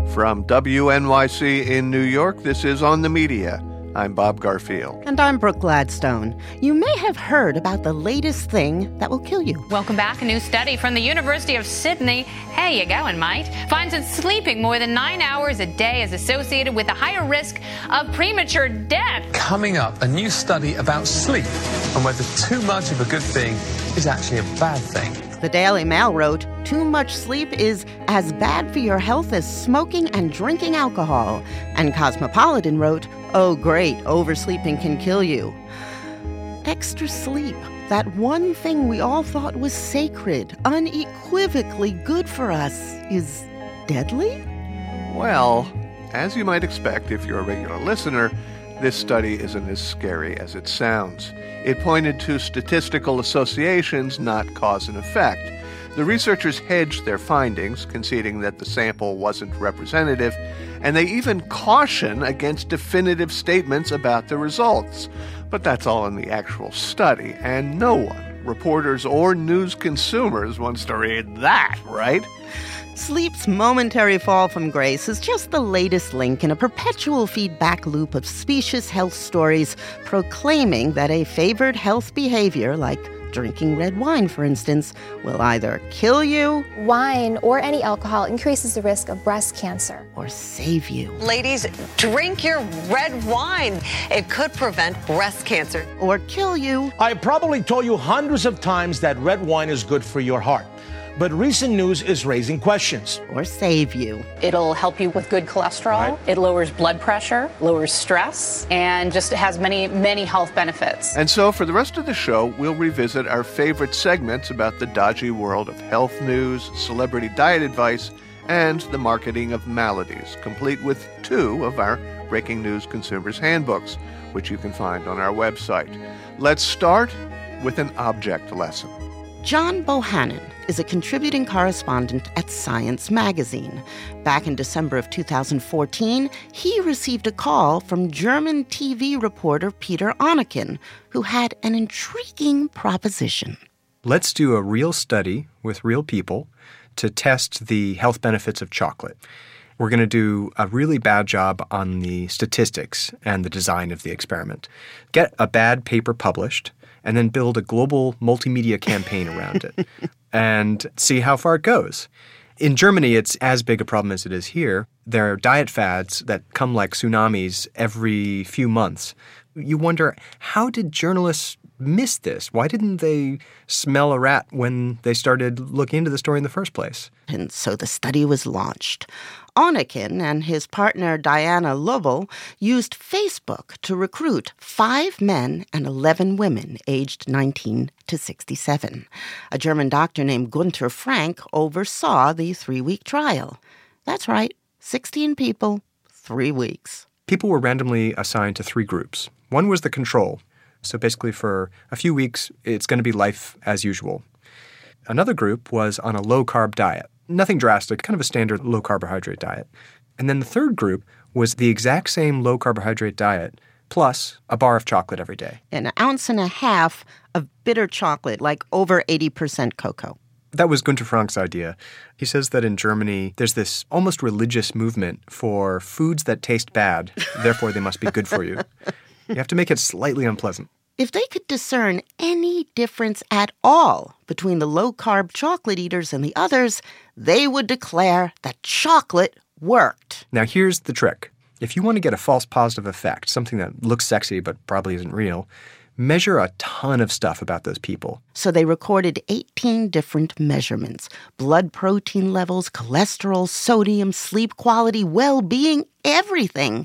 From WNYC in New York, this is On the Media. I'm Bob Garfield. And I'm Brooke Gladstone. You may have heard about the latest thing that will kill you. Welcome back. A new study from the University of Sydney, hey, you going, mate, finds that sleeping more than 9 hours a day is associated with a higher risk of premature death. Coming up, a new study about sleep and whether too much of a good thing is actually a bad thing. The Daily Mail wrote, too much sleep is as bad for your health as smoking and drinking alcohol. And Cosmopolitan wrote, oh great, oversleeping can kill you. Extra sleep, that one thing we all thought was sacred, unequivocally good for us, is deadly? Well, as you might expect if you're a regular listener, this study isn't as scary as it sounds. It pointed to statistical associations, not cause and effect. The researchers hedged their findings, conceding that the sample wasn't representative, and they even caution against definitive statements about the results. But that's all in the actual study, and no one, reporters or news consumers, wants to read that, right? Sleep's momentary fall from grace is just the latest link in a perpetual feedback loop of specious health stories proclaiming that a favored health behavior, like drinking red wine, for instance, will either kill you, wine or any alcohol increases the risk of breast cancer, or save you. Ladies, drink your red wine. It could prevent breast cancer. Or kill you. I probably told you hundreds of times that red wine is good for your heart. But recent news is raising questions. Or save you. It'll help you with good cholesterol. Right. It lowers blood pressure, lowers stress, and just has many, many health benefits. And so for the rest of the show, we'll revisit our favorite segments about the dodgy world of health news, celebrity diet advice, and the marketing of maladies, complete with 2 of our Breaking News Consumers Handbooks, which you can find on our website. Let's start with an object lesson. John Bohannon is a contributing correspondent at Science magazine. Back in December of 2014, he received a call from German TV reporter Peter Onneken, who had an intriguing proposition. Let's do a real study with real people to test the health benefits of chocolate. We're going to do a really bad job on the statistics and the design of the experiment. Get a bad paper published, and then build a global multimedia campaign around it and see how far it goes. In Germany, it's as big a problem as it is here. There are diet fads that come like tsunamis every few months. You wonder, how did journalists miss this? Why didn't they smell a rat when they started looking into the story in the first place? And so the study was launched. Onneken and his partner Diana Lobel used Facebook to recruit 5 men and 11 women aged 19 to 67. A German doctor named Gunther Frank oversaw the 3-week trial. That's right, 16 people, 3 weeks. People were randomly assigned to 3 groups. One was the control. So basically for a few weeks, it's going to be life as usual. Another group was on a low-carb diet. Nothing drastic, kind of a standard low-carbohydrate diet. And then the third group was the exact same low-carbohydrate diet plus a bar of chocolate every day. An ounce and a half of bitter chocolate, like over 80% cocoa. That was Gunther Frank's idea. He says that in Germany, there's this almost religious movement for foods that taste bad, therefore they must be good for you. You have to make it slightly unpleasant. If they could discern any difference at all between the low-carb chocolate eaters and the others, they would declare that chocolate worked. Now, here's the trick. If you want to get a false positive effect, something that looks sexy but probably isn't real, measure a ton of stuff about those people. So they recorded 18 different measurements: blood protein levels, cholesterol, sodium, sleep quality, well-being, everything.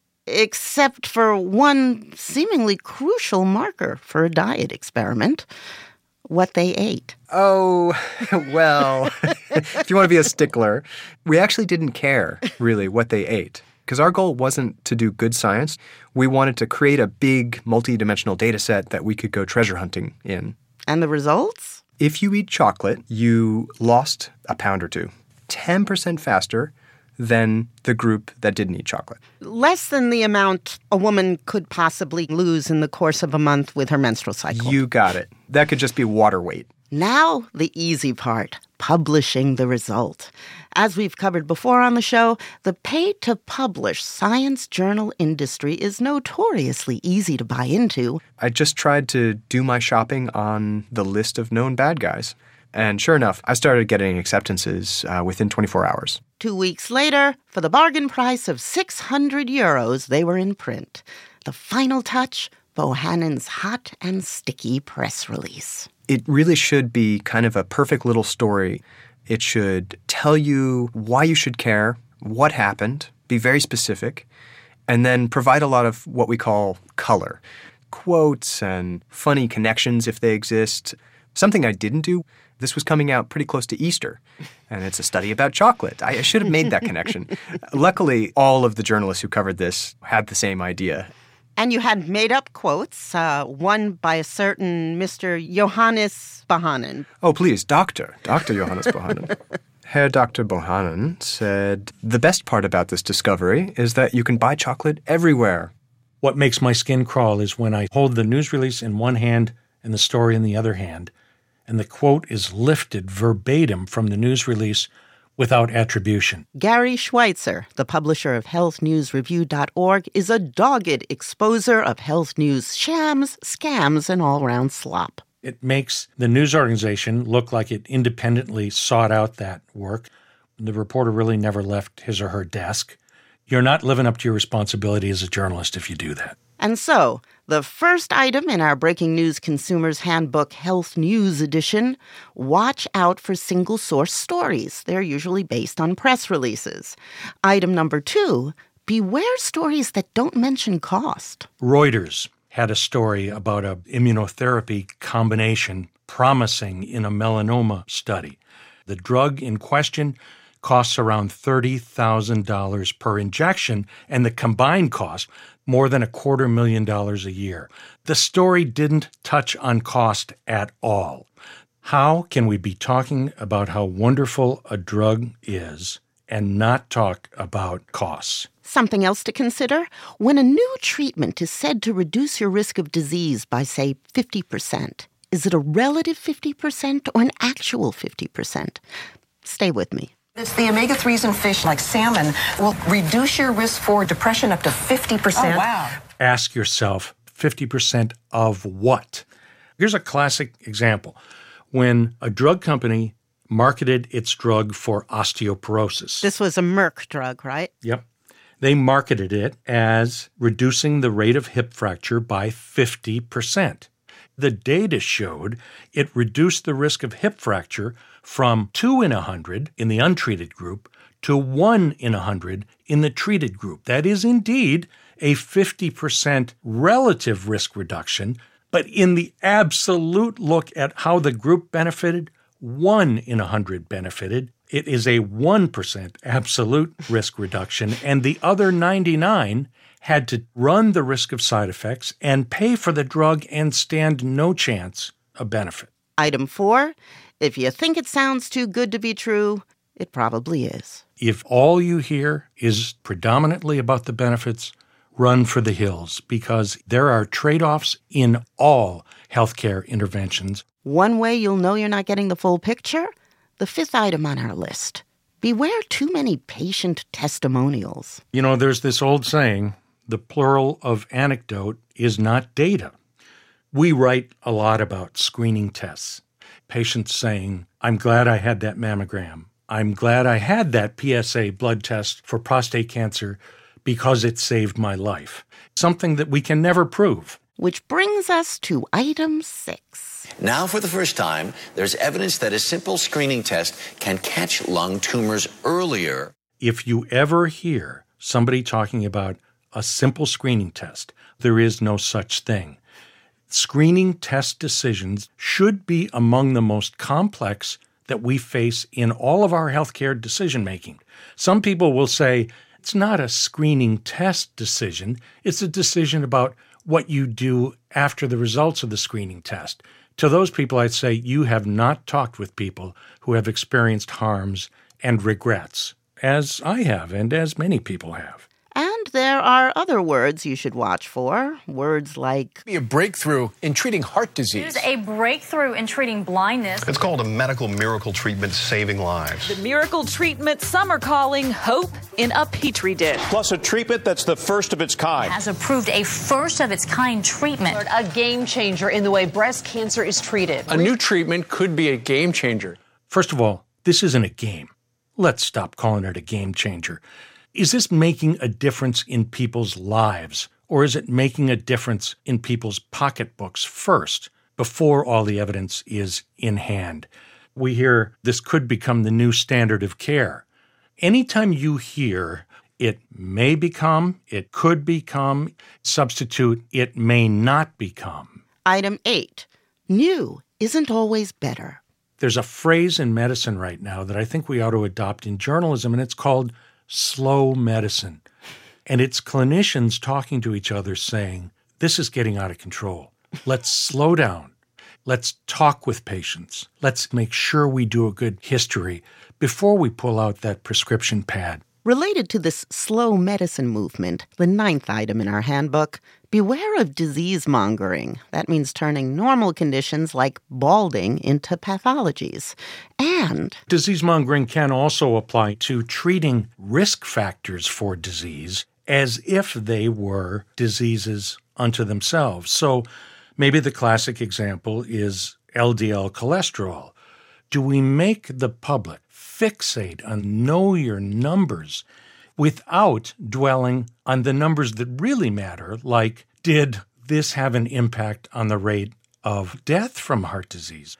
Except for one seemingly crucial marker for a diet experiment: what they ate. Oh, well, if you want to be a stickler, we actually didn't care, really, what they ate. Because our goal wasn't to do good science. We wanted to create a big, multi-dimensional data set that we could go treasure hunting in. And the results? If you eat chocolate, you lost a pound or 2. 10% faster than the group that didn't eat chocolate. Less than the amount a woman could possibly lose in the course of a month with her menstrual cycle. You got it. That could just be water weight. Now, the easy part. publishing the result. As we've covered before on the show, the pay-to-publish science journal industry is notoriously easy to buy into. I just tried to do my shopping on the list of known bad guys. And sure enough, I started getting acceptances within 24 hours. 2 weeks later, for the bargain price of €600, they were in print. The final touch, Bohannon's hot and sticky press release. It really should be kind of a perfect little story. It should tell you why you should care, what happened, be very specific, and then provide a lot of what we call color. Quotes and funny connections if they exist. Something I didn't do. This was coming out pretty close to Easter, and it's a study about chocolate. I should have made that connection. Luckily, all of the journalists who covered this had the same idea. And you had made-up quotes, one by a certain Mr. Johannes Bohannon. Oh, please, Dr. Johannes Bohannon. Herr Dr. Bohannon said, "The best part about this discovery is that you can buy chocolate everywhere." What makes my skin crawl is when I hold the news release in one hand and the story in the other hand, and the quote is lifted verbatim from the news release without attribution. Gary Schweitzer, the publisher of healthnewsreview.org, is a dogged exposer of health news shams, scams, and all-around slop. It makes the news organization look like it independently sought out that work. The reporter really never left his or her desk. You're not living up to your responsibility as a journalist if you do that. And so, the first item in our Breaking News Consumer's Handbook Health News Edition, watch out for single-source stories. They're usually based on press releases. Item number 2, beware stories that don't mention cost. Reuters had a story about an immunotherapy combination promising in a melanoma study. The drug in question costs around $30,000 per injection, and the combined cost more than $250,000 a year. The story didn't touch on cost at all. How can we be talking about how wonderful a drug is and not talk about costs? Something else to consider? When a new treatment is said to reduce your risk of disease by, say, 50%, is it a relative 50% or an actual 50%? Stay with me. It's the omega-3s in fish like salmon will reduce your risk for depression up to 50%. Oh, wow. Ask yourself, 50% of what? Here's a classic example. When a drug company marketed its drug for osteoporosis. This was a Merck drug, right? Yep. They marketed it as reducing the rate of hip fracture by 50%. The data showed it reduced the risk of hip fracture from 2 in 100 in the untreated group to 1 in 100 in the treated group. That is indeed a 50% relative risk reduction, but in the absolute look at how the group benefited, 1 in 100 benefited. It is a 1% absolute risk reduction, and the other 99 had to run the risk of side effects and pay for the drug and stand no chance of benefit. Item 4, if you think it sounds too good to be true, it probably is. If all you hear is predominantly about the benefits, run for the hills, because there are trade-offs in all healthcare interventions. One way you'll know you're not getting the full picture? The 5th item on our list. Beware too many patient testimonials. You know, there's this old saying, the plural of anecdote is not data. We write a lot about screening tests. Patients saying, I'm glad I had that mammogram. I'm glad I had that PSA blood test for prostate cancer because it saved my life. Something that we can never prove. Which brings us to item 6. Now, for the first time, there's evidence that a simple screening test can catch lung tumors earlier. If you ever hear somebody talking about a simple screening test, there is no such thing. Screening test decisions should be among the most complex that we face in all of our healthcare decision-making. Some people will say, it's not a screening test decision, it's a decision about what you do after the results of the screening test. To those people, I'd say you have not talked with people who have experienced harms and regrets, as I have and as many people have. And And there are other words you should watch for. Words like a breakthrough in treating heart disease. There's a breakthrough in treating blindness. It's called a medical miracle treatment saving lives. The miracle treatment some are calling hope in a petri dish. Plus a treatment that's the first of its kind. Has approved a first of its kind treatment. A game changer in the way breast cancer is treated. A new treatment could be a game changer. First of all, this isn't a game. Let's stop calling it a game changer. Is this making a difference in people's lives, or is it making a difference in people's pocketbooks first, before all the evidence is in hand? We hear this could become the new standard of care. Anytime you hear it may become, it could become, substitute it may not become. Item 8. New isn't always better. There's a phrase in medicine right now that I think we ought to adopt in journalism, and it's called slow medicine. And it's clinicians talking to each other saying, this is getting out of control. Let's slow down. Let's talk with patients. Let's make sure we do a good history before we pull out that prescription pad. Related to this slow medicine movement, the 9th item in our handbook, beware of disease-mongering. That means turning normal conditions like balding into pathologies. And disease-mongering can also apply to treating risk factors for disease as if they were diseases unto themselves. So maybe the classic example is LDL cholesterol. Do we make the public fixate on know your numbers without dwelling on the numbers that really matter, like did this have an impact on the rate of death from heart disease?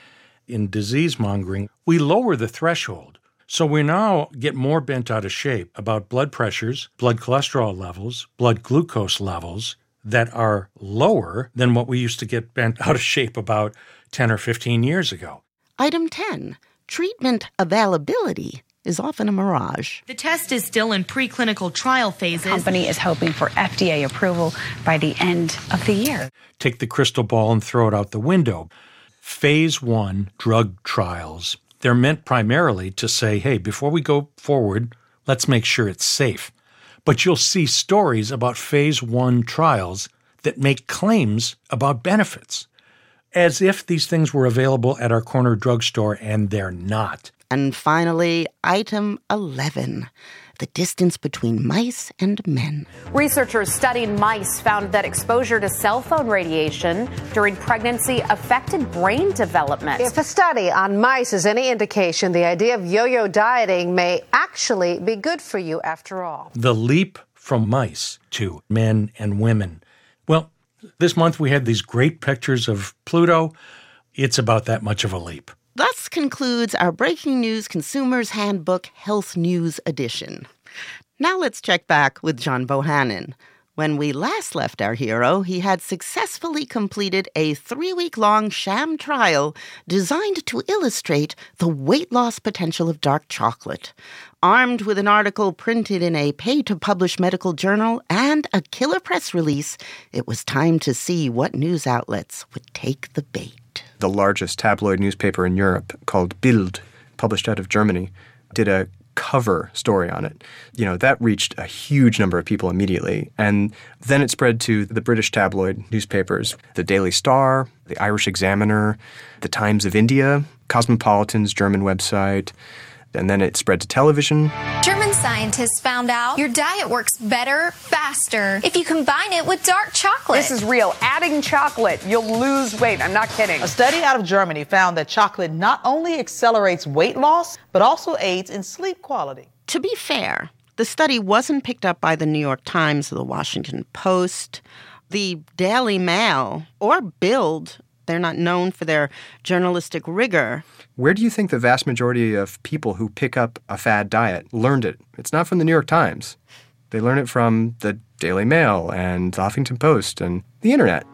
In disease-mongering, we lower the threshold. So we now get more bent out of shape about blood pressures, blood cholesterol levels, blood glucose levels that are lower than what we used to get bent out of shape about 10 or 15 years ago. Item 10. Treatment availability is often a mirage. The test is still in preclinical trial phases. The company is hoping for FDA approval by the end of the year. Take the crystal ball and throw it out the window. Phase 1 drug trials, they're meant primarily to say, hey, before we go forward, let's make sure it's safe. But you'll see stories about Phase 1 trials that make claims about benefits, as if these things were available at our corner drugstore, and they're not. And finally, item 11, the distance between mice and men. Researchers studying mice found that exposure to cell phone radiation during pregnancy affected brain development. If a study on mice is any indication, the idea of yo-yo dieting may actually be good for you after all. The leap from mice to men and women. Well, this month we had these great pictures of Pluto. It's about that much of a leap. Thus concludes our Breaking News Consumer's Handbook Health News Edition. Now let's check back with John Bohannon. When we last left our hero, he had successfully completed a 3-week-long sham trial designed to illustrate the weight loss potential of dark chocolate. Armed with an article printed in a pay-to-publish medical journal and a killer press release, it was time to see what news outlets would take the bait. The largest tabloid newspaper in Europe, called Bild, published out of Germany, did a cover story on it. You know, that reached a huge number of people immediately. And then it spread to the British tabloid newspapers, the Daily Star, the Irish Examiner, the Times of India, Cosmopolitan's German website, and then it spread to television. German scientists found out your diet works better, faster, if you combine it with dark chocolate. This is real. Adding chocolate, you'll lose weight. I'm not kidding. A study out of Germany found that chocolate not only accelerates weight loss, but also aids in sleep quality. To be fair, the study wasn't picked up by the New York Times or the Washington Post, the Daily Mail, or Bild. They're not known for their journalistic rigor. Where do you think the vast majority of people who pick up a fad diet learned it? It's not from the New York Times. They learn it from the Daily Mail and the Huffington Post and the internet.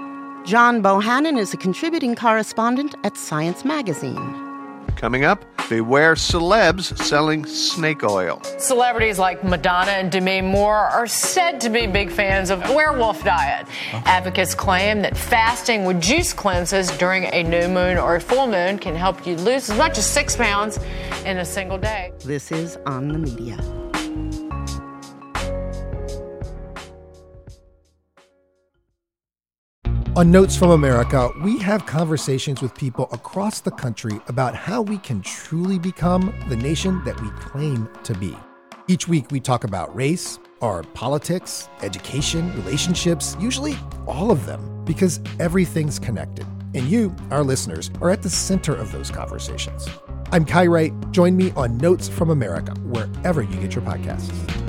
John Bohannon is a contributing correspondent at Science Magazine. Coming up, beware celebs selling snake oil. Celebrities like Madonna and Demi Moore are said to be big fans of werewolf diet. Advocates claim that fasting with juice cleanses during a new moon or a full moon can help you lose as much as 6 pounds in a single day. This is On the Media. On Notes from America, we have conversations with people across the country about how we can truly become the nation that we claim to be. Each week, we talk about race, our politics, education, relationships, usually all of them, because everything's connected. And you, our listeners, are at the center of those conversations. I'm Kai Wright. Join me on Notes from America, wherever you get your podcasts.